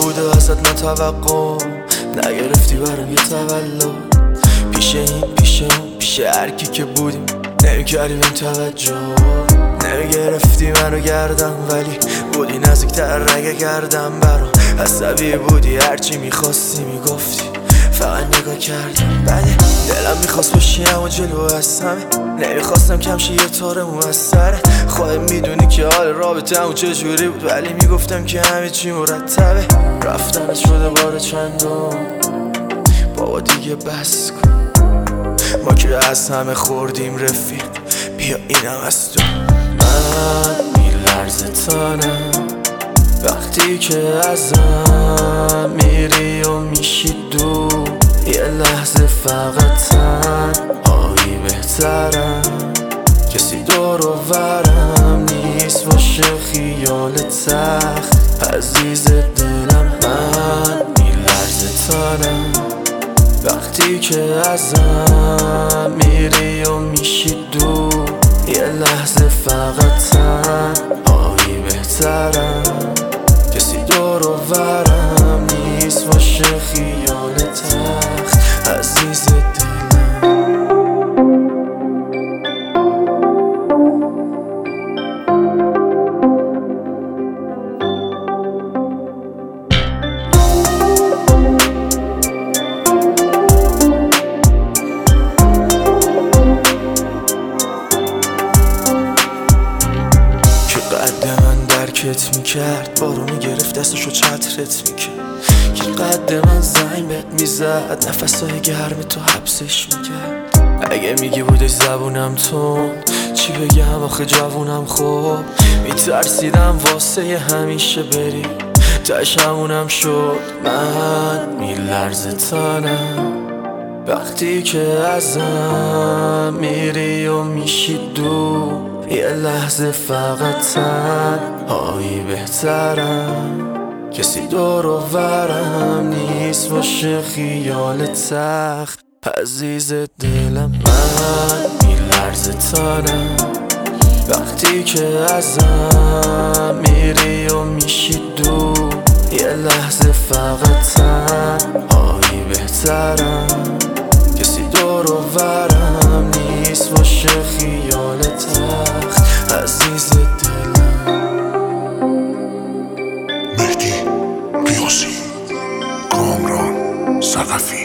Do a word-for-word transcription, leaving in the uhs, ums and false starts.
بوده ازت من توقع نگرفتی برام یه تولد. پیش این پیش اون پیش هرکی که بودیم نمیکردی بهم توجه، نمیگرفتی منو گردم ولی بودی نزدیکتر رگه گردم برام. عصبی بودی هرچی میخواستی میگفتی فقط نگاه کردم. بله دلم میخواست باشی اما جلو هستم، نمیخواستم کم شه یه طور موثره. خودت میدونی که حال رابطه همون چجوری بود ولی میگفتم که همه چی مرتبه. رفتنت شده بار چندم بابا دیگه بس کن، ما که از همه خوردیم رفیق بیا اینم از تو. من میلرزه تنم وقتی که ازم میری و میشی دور، یه لحظه فقط تنهایی بهترم، کسی دور و برم نیست باشه خیال تخت عزیز دلم. من میلرزه تنم وقتی که ازم میری و میشی دور، یه لحظه فقط تنهایی بهترم، کسی دور و برم نیست باشه خیال تخت عزیز دلم. قد من درکت میکرد بارونی گرفت دستشو چترت میکرد، که قد من زنگ بهت میزد نفسای گرم تو حبسش میکرد. اگه میگی بودش زبونم تون چی بگم آخه جوونم، خب میترسیدم واسه همیشه بری تاش همونم شد. من میلرزه تنم وقتی که ازم میری و میشی دور، یه لحظه فقط تنهایی بهترم، کسی دور و برم نیست باشه خیال تخت عزیز دلم. من میلرزه تنم وقتی که ازم میری و میشی دور، یه لحظه فقط تنهایی بهترم، کسی دور و برم نیست باشه خیال تخت عزیز دلم. مهدی قیاسی، کامران ثقفی.